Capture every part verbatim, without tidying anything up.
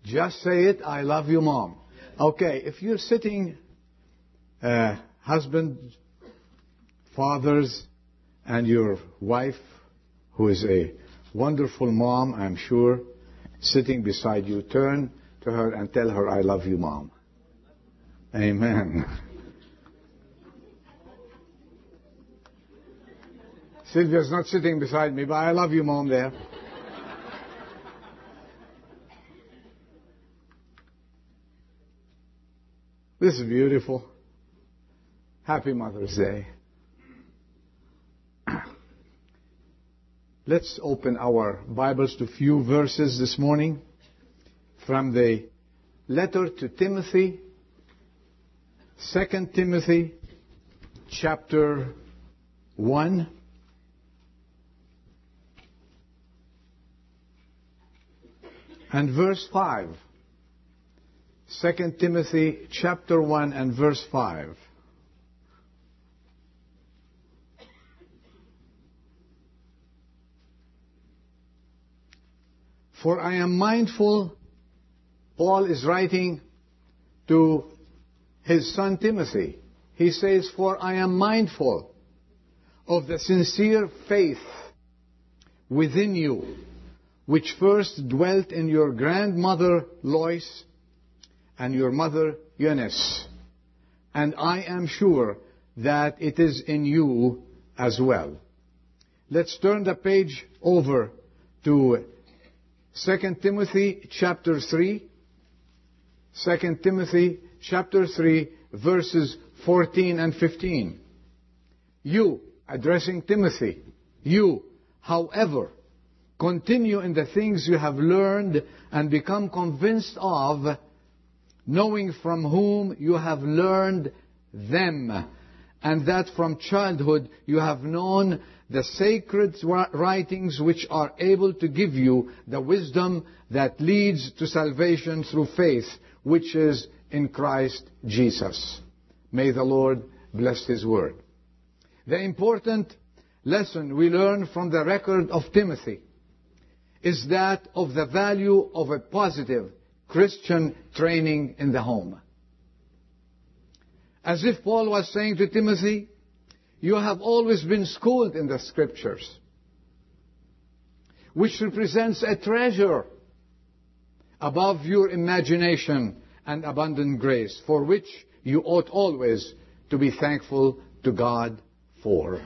Just say it, I love you, Mom. Okay, if you're sitting, uh, husband, fathers, and your wife, who is a wonderful mom, I'm sure, sitting beside you, turn to her and tell her, I love you, Mom. Amen. Sylvia's not sitting beside me, but I love you, Mom, there. This is beautiful. Happy Mother's Day. Let's open our Bibles to a few verses this morning from the letter to Timothy, Second Timothy, chapter one. And verse five. Second Timothy chapter one and verse five. For I am mindful, Paul is writing to his son Timothy. He says, for I am mindful of the sincere faith within you, which first dwelt in your grandmother Lois and your mother Eunice. And I am sure that it is in you as well. Let's turn the page over to Second Timothy chapter three. Second Timothy chapter three, verses fourteen and fifteen. You, addressing Timothy, you, however, continue in the things you have learned and become convinced of, knowing from whom you have learned them, and that from childhood you have known the sacred writings which are able to give you the wisdom that leads to salvation through faith, which is in Christ Jesus. May the Lord bless His word. The important lesson we learn from the record of Timothy is that of the value of a positive Christian training in the home. As if Paul was saying to Timothy, you have always been schooled in the Scriptures, which represents a treasure above your imagination and abundant grace, for which you ought always to be thankful to God for.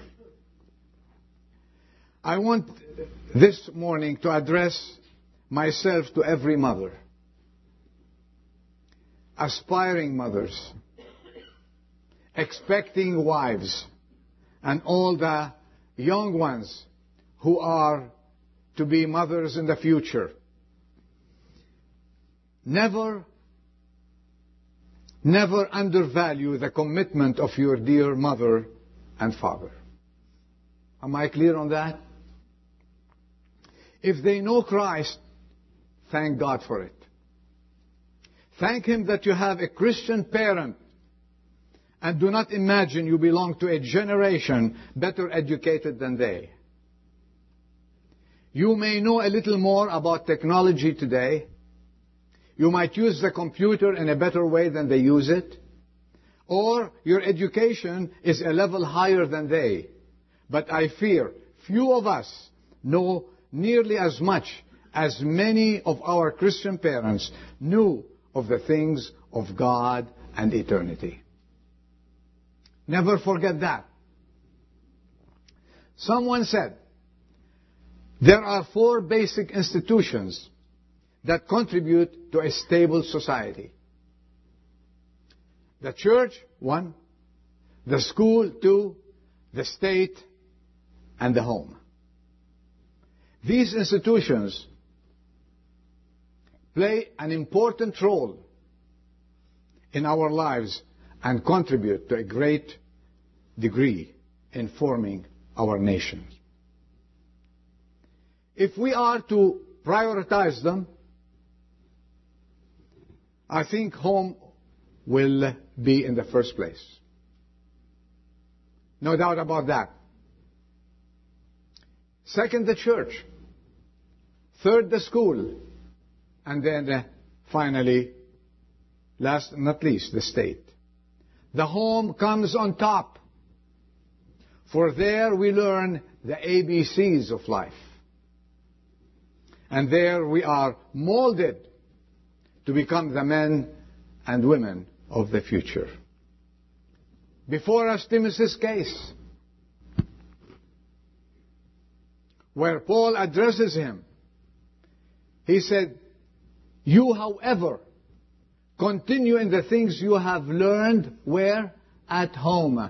I want this morning to address myself to every mother, aspiring mothers, expecting wives, and all the young ones who are to be mothers in the future. Never, never undervalue the commitment of your dear mother and father. Am I clear on that? If they know Christ, thank God for it. Thank Him that you have a Christian parent, and do not imagine you belong to a generation better educated than they. You may know a little more about technology today. You might use the computer in a better way than they use it. Or your education is a level higher than they. But I fear few of us know nearly as much as many of our Christian parents knew of the things of God and eternity. Never forget that. Someone said, there are four basic institutions that contribute to a stable society. The church, one. The school, two. The state, and the home. These institutions play an important role in our lives and contribute to a great degree in forming our nation. If we are to prioritize them, I think home will be in the first place. No doubt about that. Second, the church. Third, the school. And then uh, Finally, last and not least, the state. The home comes on top. For there we learn the A B Cs of life. And there we are molded to become the men and women of the future. Before us, Timothy's case, where Paul addresses him. He said, you, however, continue in the things you have learned, where? At home.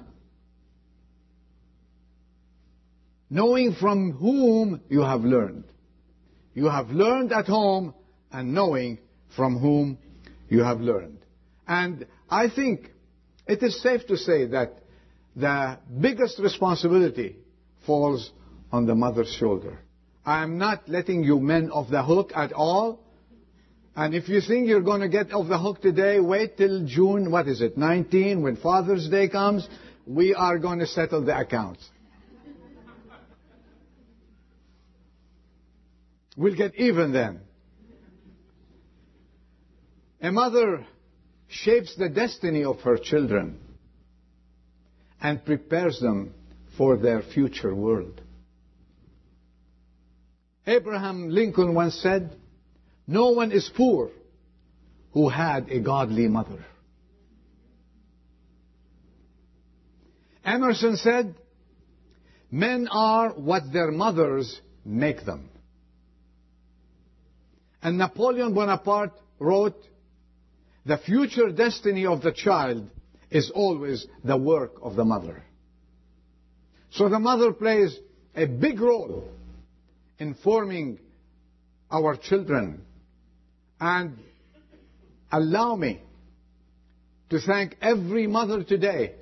Knowing from whom you have learned. You have learned at home and knowing from whom you have learned. And I think it is safe to say that the biggest responsibility falls on the mother's shoulder. I am not letting you men off the hook at all. And if you think you're going to get off the hook today, wait till June, what is it, nineteen, when Father's Day comes, we are going to settle the accounts. We'll get even then. A mother shapes the destiny of her children and prepares them for their future world. Abraham Lincoln once said, no one is poor who had a godly mother. Emerson said, men are what their mothers make them. And Napoleon Bonaparte wrote, the future destiny of the child is always the work of the mother. So the mother plays a big role in forming our children. And allow me to thank every mother today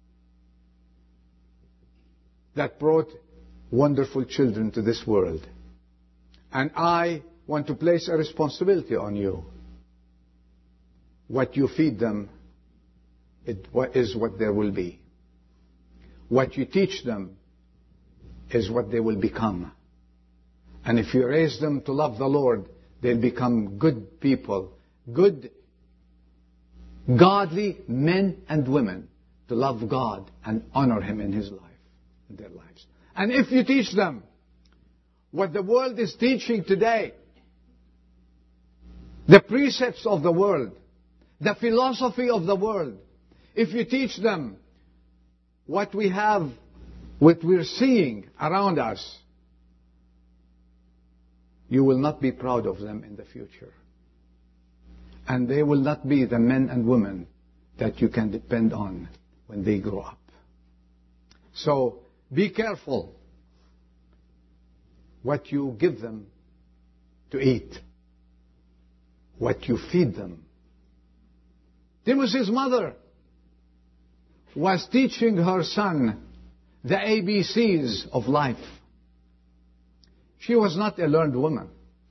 that brought wonderful children to this world. And I want to place a responsibility on you. What you feed them it is what there will be. What you teach them is what they will become. And if you raise them to love the Lord, they'll become good people, good, godly men and women to love God and honor Him in His life, in their lives. And if you teach them what the world is teaching today, the precepts of the world, the philosophy of the world, if you teach them what we have, what we're seeing around us, you will not be proud of them in the future. And they will not be the men and women that you can depend on when they grow up. So be careful what you give them to eat, what you feed them. Timothy's mother was teaching her son the A B Cs of life. She was not a learned woman,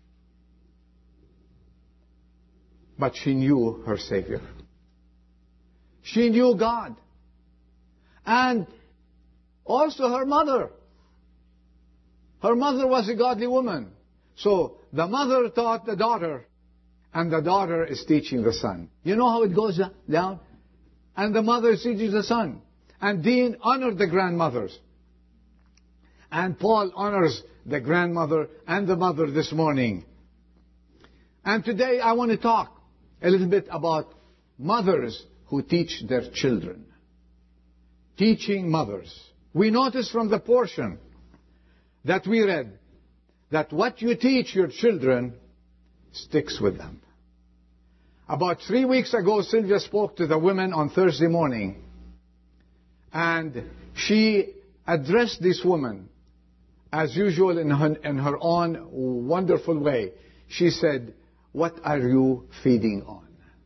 but she knew her Savior. She knew God. And also her mother. Her mother was a godly woman. So the mother taught the daughter, and the daughter is teaching the son. You know how it goes down? And the mother is teaching the son. And Dean honored the grandmothers. And Paul honors the grandmother and the mother this morning. And today I want to talk a little bit about mothers who teach their children. Teaching mothers. We notice from the portion that we read that what you teach your children sticks with them. About three weeks ago, Sylvia spoke to the women on Thursday morning. And she addressed this woman, as usual in her, in her own wonderful way. She said, what are you feeding on?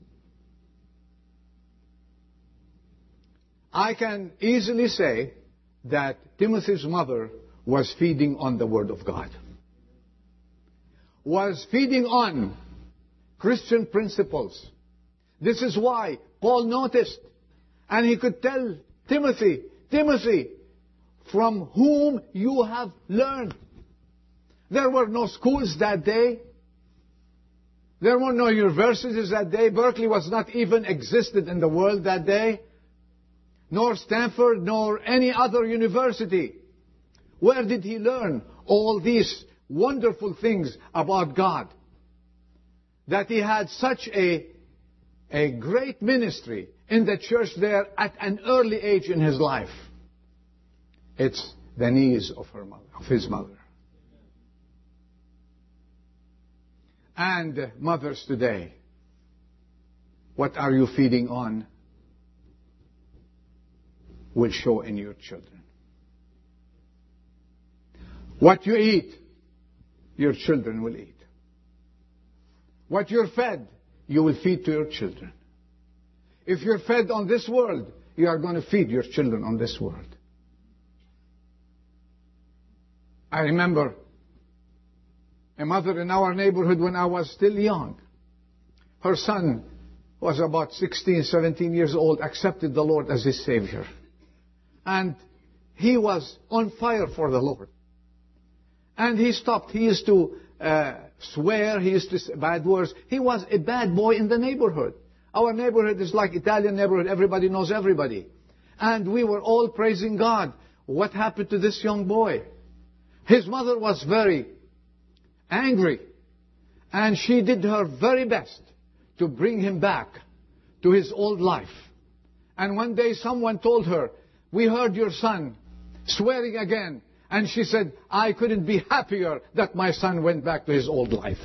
I can easily say that Timothy's mother was feeding on the Word of God. Was feeding on Christian principles. This is why Paul noticed, and he could tell Timothy, Timothy, from whom you have learned. There were no schools that day. There were no universities that day. Berkeley was not even existed in the world that day. Nor Stanford, nor any other university. Where did he learn all these wonderful things about God? That he had such a, a great ministry in the church there at an early age in his life. It's the knees of her mother, of his mother. And mothers today, what are you feeding on will show in your children. What you eat, your children will eat. What you're fed, you will feed to your children. If you're fed on this world, you are going to feed your children on this world. I remember a mother in our neighborhood when I was still young. Her son was about sixteen, seventeen years old, accepted the Lord as his Savior. And he was on fire for the Lord. And he stopped. He used to uh, swear. He used to say bad words. He was a bad boy in the neighborhood. Our neighborhood is like Italian neighborhood. Everybody knows everybody. And we were all praising God. What happened to this young boy? His mother was very angry. And she did her very best to bring him back to his old life. And one day someone told her, "We heard your son swearing again." And she said, "I couldn't be happier that my son went back to his old life."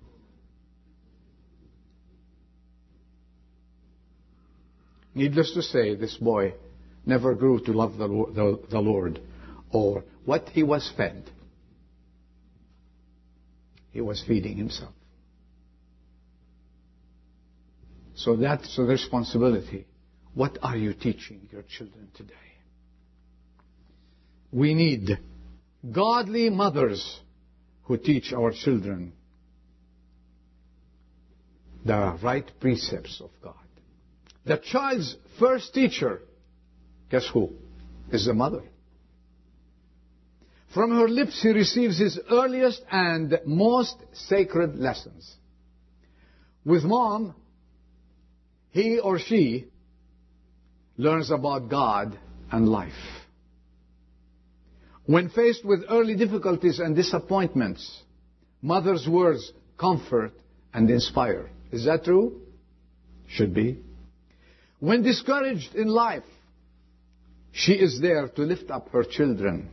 Needless to say, this boy never grew to love the, the, the Lord or what he was fed. He was feeding himself. So that's the responsibility. What are you teaching your children today? We need godly mothers who teach our children the right precepts of God. The child's first teacher, guess who? Is the mother. From her lips he receives his earliest and most sacred lessons. With mom, he or she learns about God and life. When faced with early difficulties and disappointments, mother's words comfort and inspire. Is that true? Should be. When discouraged in life, she is there to lift up her children.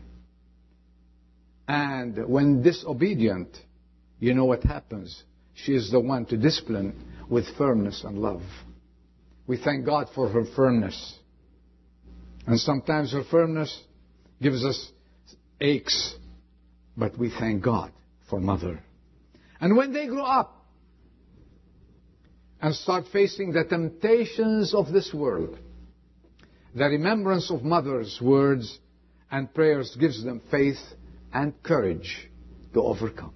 And when disobedient, you know what happens. She is the one to discipline with firmness and love. We thank God for her firmness. And sometimes her firmness gives us aches. But we thank God for mother. And when they grow up and start facing the temptations of this world, the remembrance of mother's words and prayers gives them faith and courage to overcome.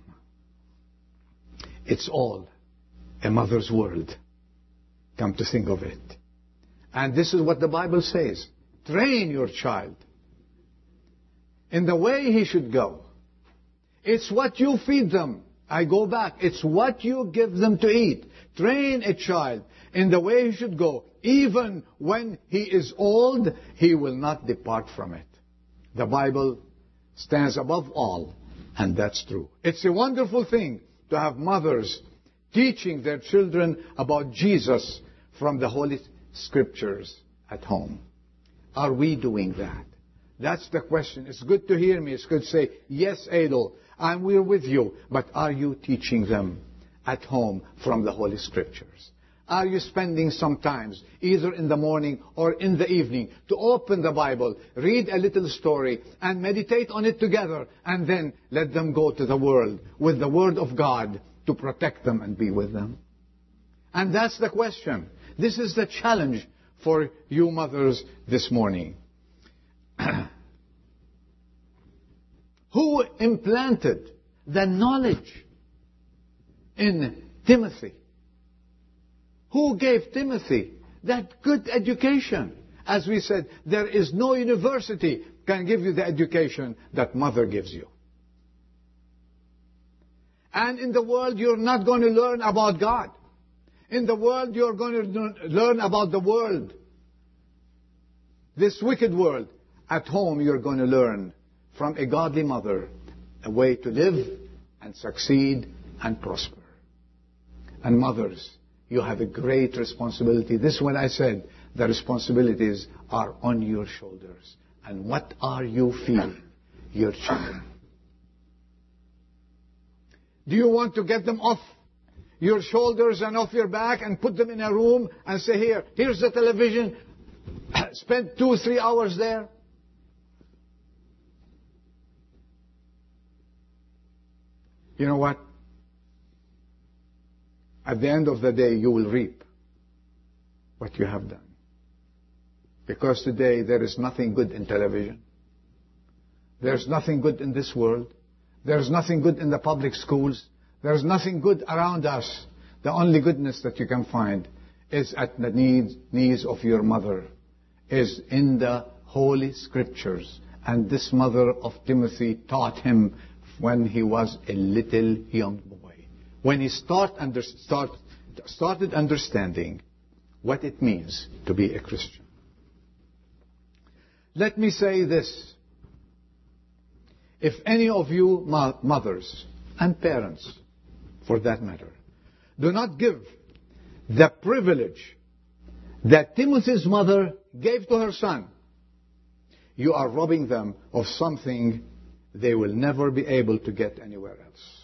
It's all a mother's world. Come to think of it. And this is what the Bible says. Train your child in the way he should go. It's what you feed them. I go back. It's what you give them to eat. Train a child in the way he should go. Even when he is old, he will not depart from it. The Bible stands above all, and that's true. It's a wonderful thing to have mothers teaching their children about Jesus from the Holy Scriptures at home. Are we doing that? That's the question. It's good to hear me. It's good to say, yes, Adel, I'm we're with you. But are you teaching them at home from the Holy Scriptures? Are you spending some time, either in the morning or in the evening, to open the Bible, read a little story, and meditate on it together, and then let them go to the world with the Word of God to protect them and be with them? And that's the question. This is the challenge for you mothers this morning. Who implanted the knowledge in Timothy? Who gave Timothy that good education? As we said, there is no university can give you the education that mother gives you. And in the world, you're not going to learn about God. In the world, you're going to learn about the world. This wicked world. At home, you're going to learn from a godly mother a way to live and succeed and prosper. And mothers, you have a great responsibility. This is what I said. The responsibilities are on your shoulders. And what are you feeding your children? Do you want to get them off your shoulders and off your back and put them in a room and say, here, here's the television, spend two, three hours there? You know what? At the end of the day, you will reap what you have done. Because today there is nothing good in television. There's nothing good in this world. There's nothing good in the public schools. There's nothing good around us. The only goodness that you can find is at the knees, knees of your mother, is in the Holy Scriptures. And this mother of Timothy taught him when he was a little young boy. When he start under, start, started understanding what it means to be a Christian. Let me say this. If any of you mothers and parents, for that matter, do not give the privilege that Timothy's mother gave to her son, you are robbing them of something they will never be able to get anywhere else.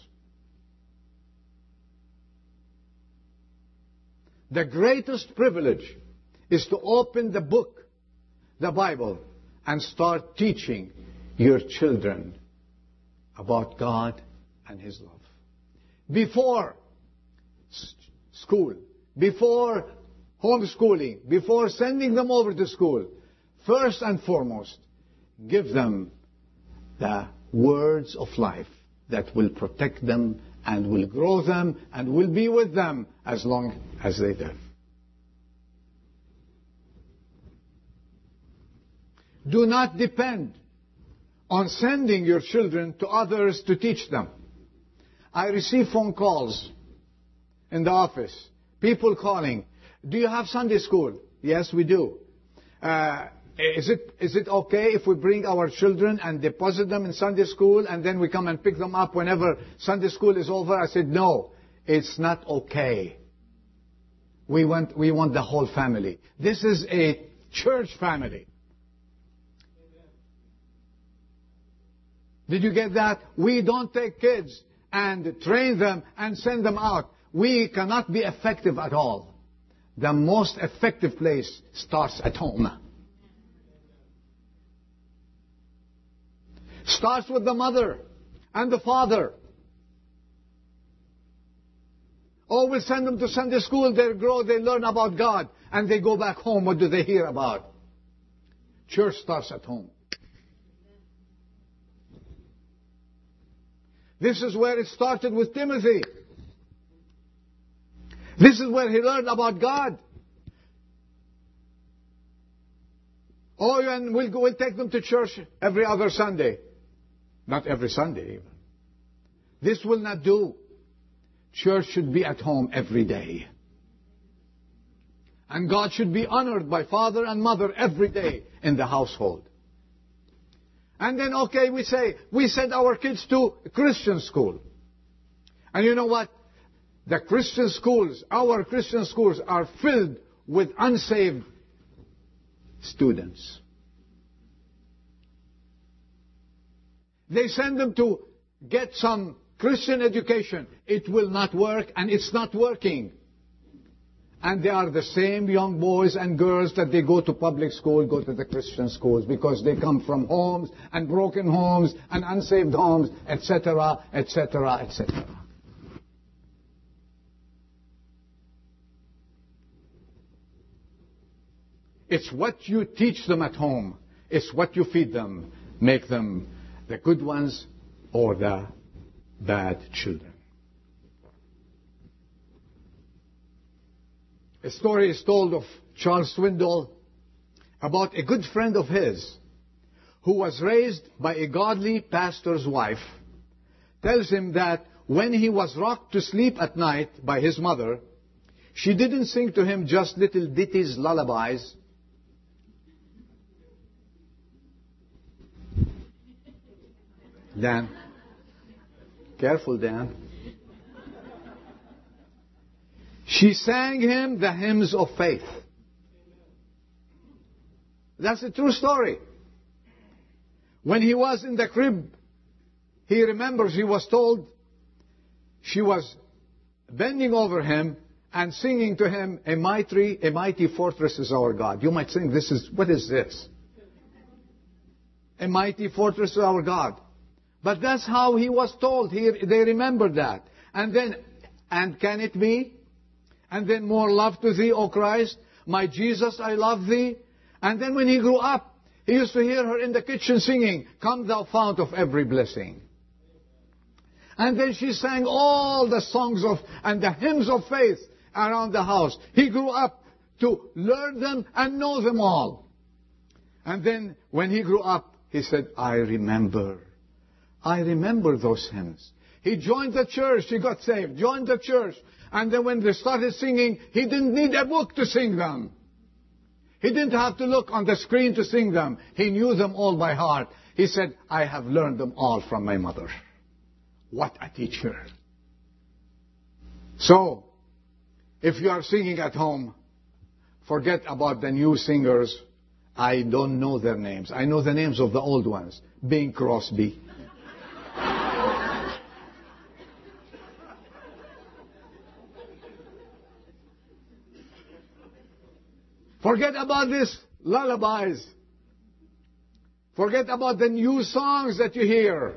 The greatest privilege is to open the book, the Bible, and start teaching your children about God and His love. Before school, before homeschooling, before sending them over to school, first and foremost, give them the words of life that will protect them and will grow them and will be with them as long as they live. Do not depend on sending your children to others to teach them. I receive phone calls in the office. People calling, do you have Sunday school? Yes, we do. Uh, is it is it okay if we bring our children and deposit them in Sunday school and then we come and pick them up whenever Sunday school is over? I said, no, it's not okay. We want, we want the whole family. This is a church family. Did you get that? We don't take kids and train them and send them out. We cannot be effective at all. The most effective place starts at home. Starts with the mother and the father. Oh, we send them to Sunday school, they grow, they learn about God, and they go back home. What do they hear about? Church starts at home. This is where it started with Timothy. This is where he learned about God. Oh, and we'll, go, we'll take them to church every other Sunday. Not every Sunday even. This will not do. Church should be at home every day. And God should be honored by father and mother every day in the household. And then, okay, we say, we send our kids to Christian school. And you know what? The Christian schools, our Christian schools are filled with unsaved students. They send them to get some Christian education. It will not work, and it's not working. And they are the same young boys and girls that they go to public school, go to the Christian schools, because they come from homes and broken homes and unsaved homes, et cetera, et cetera, et cetera. It's what you teach them at home. It's what you feed them. Make them the good ones or the bad children. A story is told of Charles Swindoll about a good friend of his who was raised by a godly pastor's wife. Tells him that when he was rocked to sleep at night by his mother, she didn't sing to him just little ditties, lullabies. Dan. Careful, Dan. She sang him the hymns of faith. That's a true story. When he was in the crib, he remembers he was told she was bending over him and singing to him, a mighty, a mighty fortress is our God. You might think, this is, what is this? A mighty fortress is our God. But that's how he was told. He, they remembered that. And then, and can it be? And then more love to thee, O Christ. My Jesus, I love thee. And then when he grew up, he used to hear her in the kitchen singing, Come thou fount of every blessing. And then she sang all the songs of, and the hymns of faith around the house. He grew up to learn them and know them all. And then when he grew up, he said, I remember. I remember those hymns. He joined the church. He got saved. Joined the church. And then when they started singing, he didn't need a book to sing them. He didn't have to look on the screen to sing them. He knew them all by heart. He said, I have learned them all from my mother. What a teacher. So, if you are singing at home, forget about the new singers. I don't know their names. I know the names of the old ones. Bing Crosby. Forget about these lullabies. Forget about the new songs that you hear.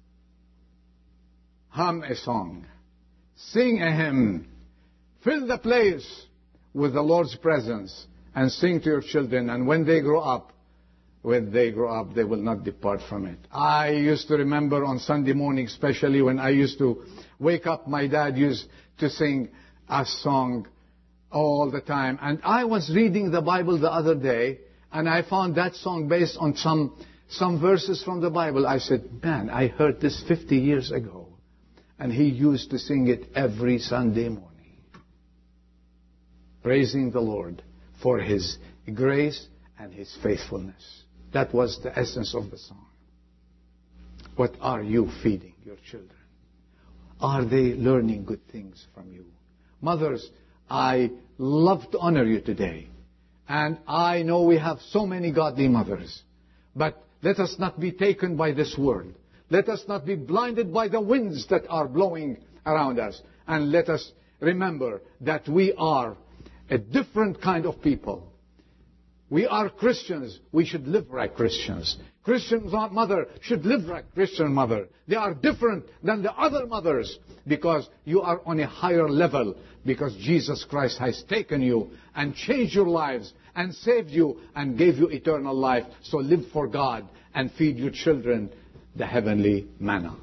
Hum a song. Sing a hymn. Fill the place with the Lord's presence and sing to your children. And when they grow up, when they grow up, they will not depart from it. I used to remember on Sunday morning, especially when I used to wake up, my dad used to sing a song all the time. And I was reading the Bible the other day, and I found that song based on some, some verses from the Bible. I said, man, I heard this fifty years ago. And he used to sing it every Sunday morning. Praising the Lord for His grace and His faithfulness. That was the essence of the song. What are you feeding your children? Are they learning good things from you? Mothers, I love to honor you today. And I know we have so many godly mothers. But let us not be taken by this world. Let us not be blinded by the winds that are blowing around us. And let us remember that we are a different kind of people. We are Christians. We should live like Christians. Christian mother should live like Christian mother. They are different than the other mothers because you are on a higher level, because Jesus Christ has taken you and changed your lives and saved you and gave you eternal life. So live for God and feed your children the heavenly manna.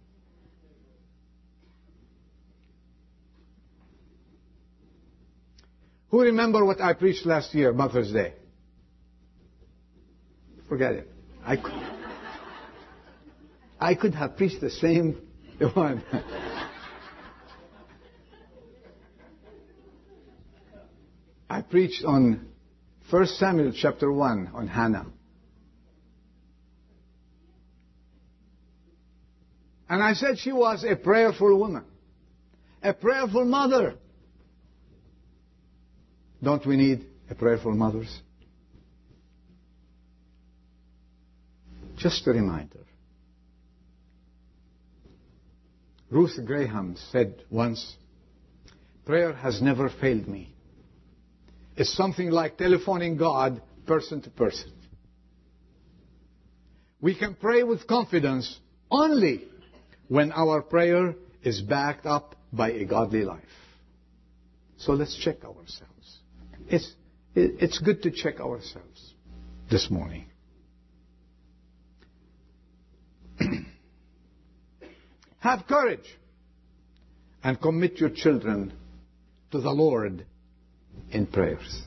Who remember what I preached last year, Mother's Day? Forget it. I could, I could have preached the same one. I preached on First Samuel chapter one on Hannah. And I said she was a prayerful woman, a prayerful mother. Don't we need a prayerful mothers? Just a reminder. Ruth Graham said once, prayer has never failed me. It's something like telephoning God person to person. We can pray with confidence only when our prayer is backed up by a godly life. So let's check ourselves. It's, it's good to check ourselves this morning. Have courage and commit your children to the Lord in prayers.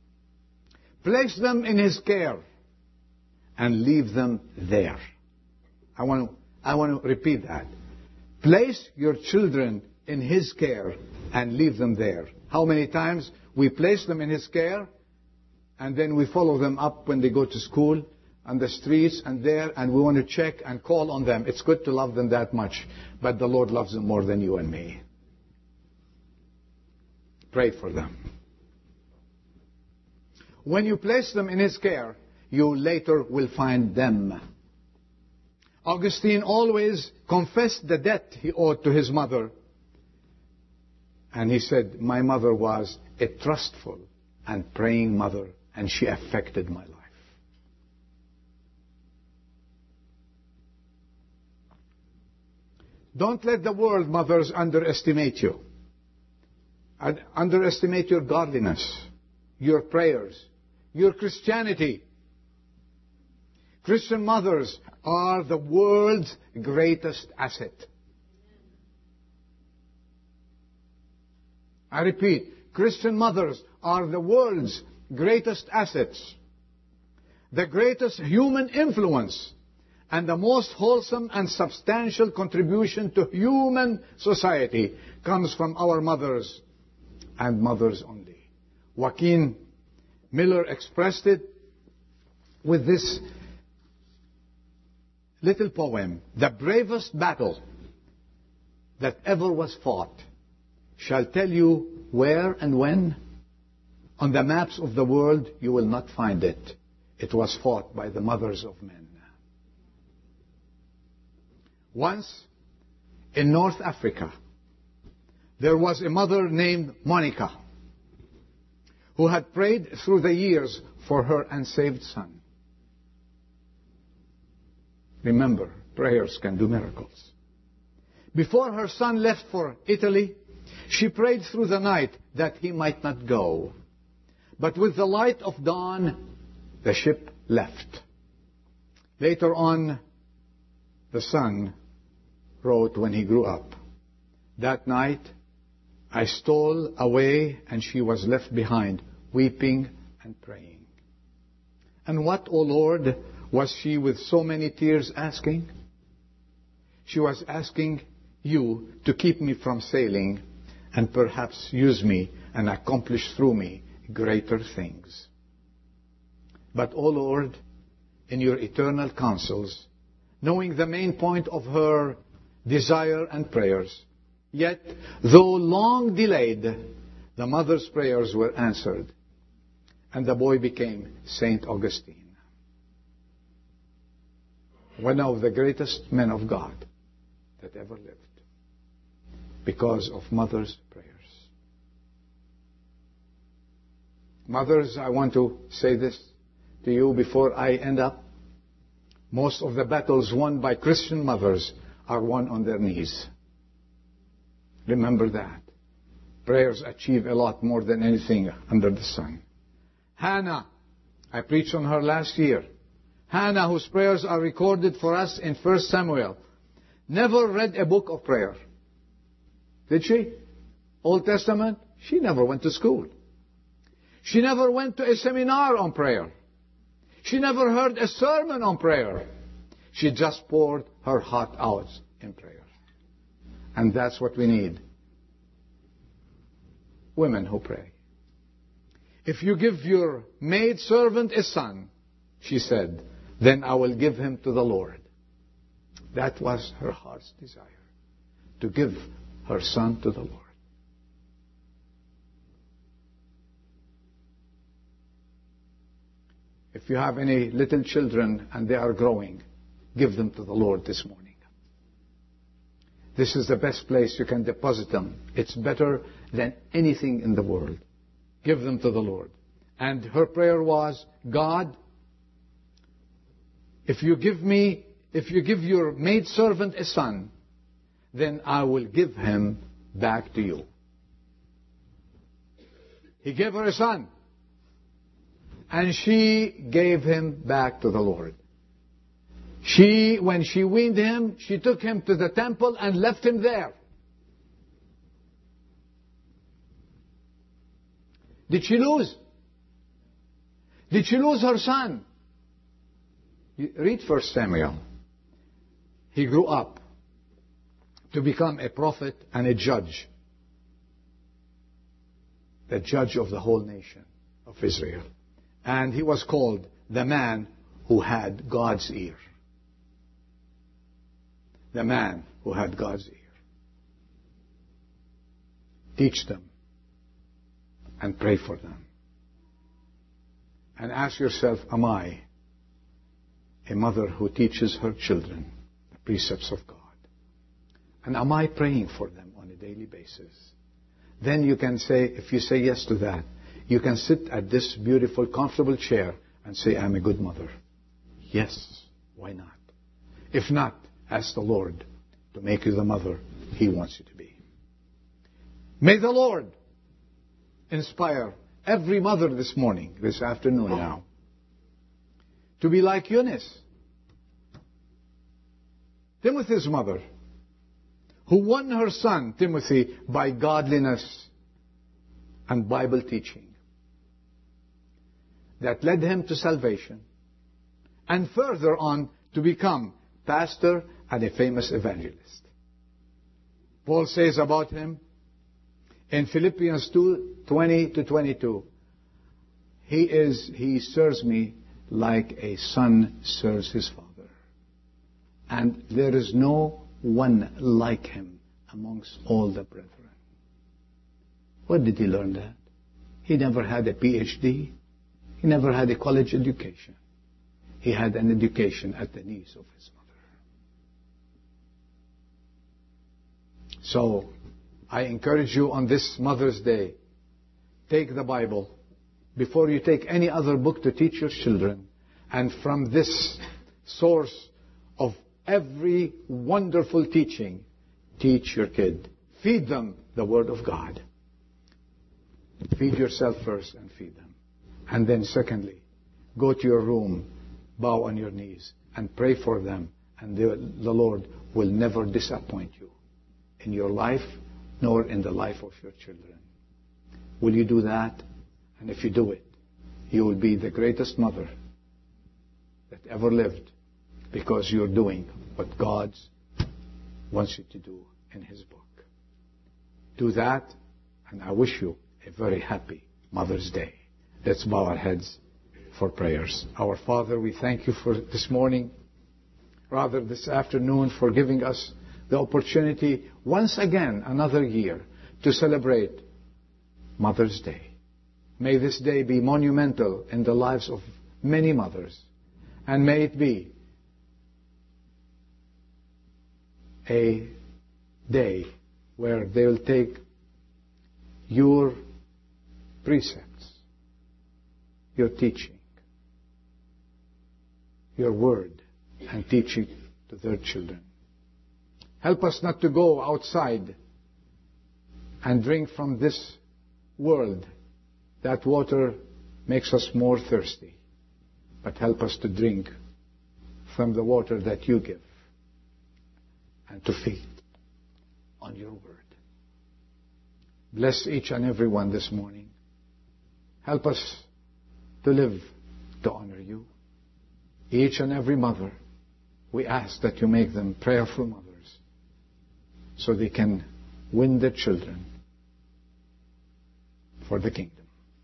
Place them in His care and leave them there. I want to, I want to repeat that. Place your children in His care and leave them there. How many times we place them in His care and then we follow them up when they go to school on the streets and there, and we want to check and call on them. It's good to love them that much, but the Lord loves them more than you and me. Pray for them. When you place them in His care, you later will find them. Augustine always confessed the debt he owed to his mother. And he said, my mother was a trustful and praying mother, and she affected my life. Don't let the world, mothers, underestimate you. And underestimate your godliness, your prayers, your Christianity. Christian mothers are the world's greatest asset. I repeat, Christian mothers are the world's greatest assets. The greatest human influence and the most wholesome and substantial contribution to human society comes from our mothers and mothers only. Joaquin Miller expressed it with this little poem. The bravest battle that ever was fought shall tell you where and when. On the maps of the world you will not find it. It was fought by the mothers of men. Once, in North Africa, there was a mother named Monica who had prayed through the years for her unsaved son. Remember, prayers can do miracles. Before her son left for Italy, she prayed through the night that he might not go. But with the light of dawn, the ship left. Later on, the son wrote when he grew up, that night I stole away and she was left behind, weeping and praying. And what, O Lord, was she with so many tears asking? She was asking you to keep me from sailing and perhaps use me and accomplish through me greater things. But, O Lord, in your eternal counsels, knowing the main point of her desire and prayers, yet, though long delayed, the mother's prayers were answered, and the boy became Saint Augustine, one of the greatest men of God that ever lived, because of mother's prayers. Mothers, I want to say this to you before I end up. Most of the battles won by Christian mothers are won on their knees. Remember that. Prayers achieve a lot more than anything under the sun. Hannah, I preached on her last year. Hannah, whose prayers are recorded for us in First Samuel, never read a book of prayer. Did she? Old Testament? She never went to school. She never went to a seminar on prayer. She never heard a sermon on prayer. She just poured her heart out in prayer. And that's what we need. Women who pray. If you give your maidservant a son, she said, then I will give him to the Lord. That was her heart's desire, to give her son to the Lord. If you have any little children and they are growing, give them to the Lord this morning. This is the best place you can deposit them. It's better than anything in the world. Give them to the Lord. And her prayer was, God, if you give me, if you give your maidservant a son, then I will give him back to you. He gave her a son. And she gave him back to the Lord. She, when she weaned him, she took him to the temple and left him there. Did she lose? Did she lose her son? You read First Samuel. he grew up to become a prophet and a judge. The judge of the whole nation of Israel. And he was called the man who had God's ear. The man who had God's ear. Teach them and pray for them. And ask yourself, am I a mother who teaches her children the precepts of God? And am I praying for them on a daily basis? Then you can say, if you say yes to that, you can sit at this beautiful, comfortable chair and say, I'm a good mother. Yes, why not? If not, ask the Lord to make you the mother He wants you to be. May the Lord inspire every mother this morning, this afternoon now, to be like Eunice, Timothy's mother, who won her son, Timothy, by godliness and Bible teaching that led him to salvation, and further on to become pastor and a famous evangelist. Paul says about him in Philippians two, twenty to twenty-two, he is, he serves me like a son serves his father. And there is no one like him amongst all the brethren. Where did he learn that? He never had a P H D. He never had a college education. He had an education at the knees of his mother. So, I encourage you on this Mother's Day, take the Bible before you take any other book to teach your children, and from this source of every wonderful teaching, teach your kid. Feed them the Word of God. Feed yourself first and feed them. And then secondly, go to your room, bow on your knees, and pray for them. And the, the Lord will never disappoint you in your life, nor in the life of your children. Will you do that? And if you do it, you will be the greatest mother that ever lived, because you're doing what God wants you to do in His book. Do that, and I wish you a very happy Mother's Day. Let's bow our heads for prayers. Our Father, we thank you for this morning, rather this afternoon, for giving us the opportunity once again, another year, to celebrate Mother's Day. May this day be monumental in the lives of many mothers, and may it be a day where they will take your precepts, your teaching, your word, and teach it to their children. Help us not to go outside and drink from this world. That water makes us more thirsty. But help us to drink from the water that you give, and to feed on your word. Bless each and every one this morning. Help us to live to honor you. Each and every mother, we ask that you make them prayerful mothers, so they can win their children for the kingdom.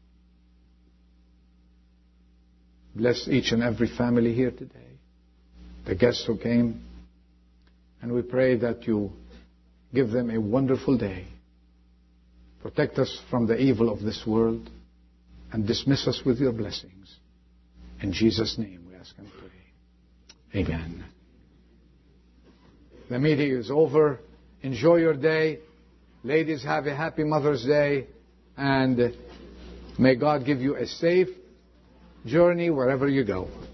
Bless each and every family here today, the guests who came, and we pray that you give them a wonderful day. Protect us from the evil of this world, and dismiss us with your blessings. In Jesus' name we ask and pray. Amen. The meeting is over. Enjoy your day. Ladies, have a happy Mother's Day, and may God give you a safe journey wherever you go.